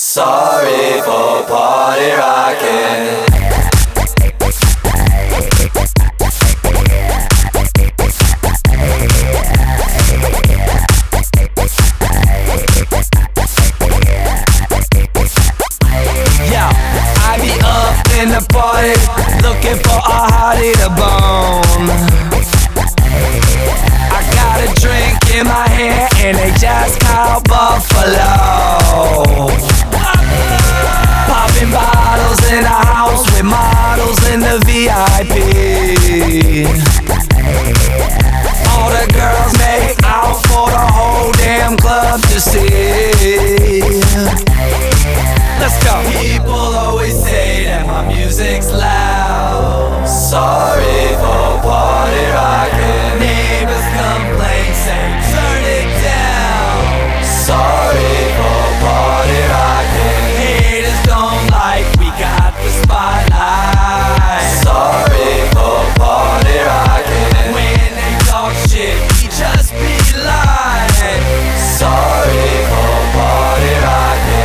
Sorry for party rocking. I be up in the party, looking for a hottie to bone. I got a drink in my hand and they just called Buffalo. Popping bottles in a house with models in the VIP. All the girls make out for the whole damn club to see. Let's go. People always say that my music's loud. Sorry for party rocking. Neighbors complain, say turn it down. Sorry for party rocking. Haters don't like we got the spotlight. Sorry for party rocking. When they talk shit, we just be lying. Sorry for party rocking.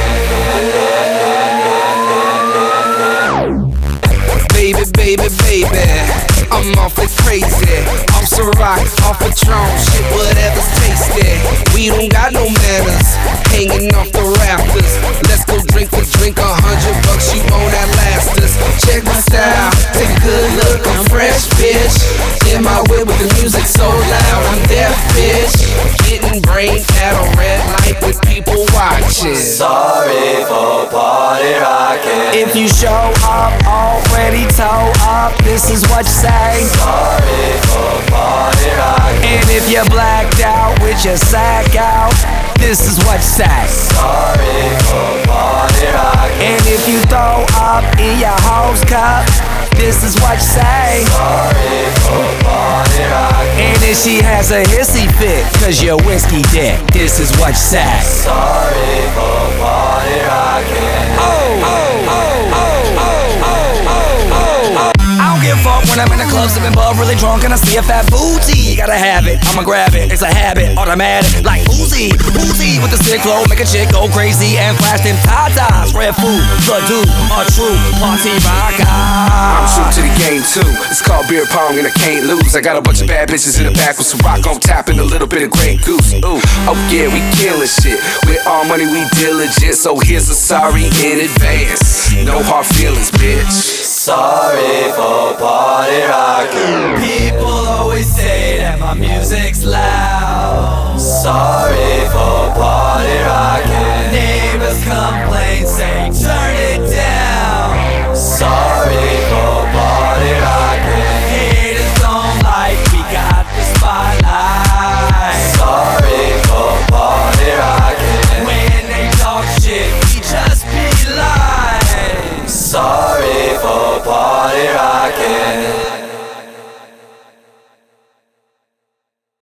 Baby, I'm awfully crazy. Off Ciroc, off Patron, shit, whatever's tasty. We don't got no manners, hanging off the rafters. Let's go drink for drink, $100, you won't outlast us. Check my style, take a good look, I'm fresh, bitch. In my whip with the music so loud, I'm deaf, bitch. Getting brain at a red light with people watching. Sorry for party rocking. If you show up already toe up, this is what you say. Sorry for party rocking. And if you're blacked out with your sack out, this is what you say. Sorry for party rocking. And if you throw up in your hose cup, this is what you say. Sorry for party rocking. And if she has a hissy fit, cause you're whiskey dick, this is what you say. Sorry for party rocking. I don't give a fuck when I'm in the club sipping bub, really drunk and I see a fat booty. Gotta have it, I'ma grab it, it's a habit, automatic, like Uzi with the sick flow, make a chick go crazy and flash them tatas. Red food, the dude, a true party rocker. I'm true to the game too. It's called beer pong and I can't lose. I got a bunch of bad bitches in the back with some rock on tap and a little bit of Grey Goose. Ooh, oh yeah, we killing shit. With all money we diligent, so here's a sorry in advance. No hard feelings, bitch. Sorry for party rocking. People always say that my music's loud. Sorry for party rocking. Neighbors complain, say turn it down. Sorry for party rocking. Haters don't like we got the spotlight. Sorry for party rocking. When they talk shit, we just be lying. Sorry for party rocking.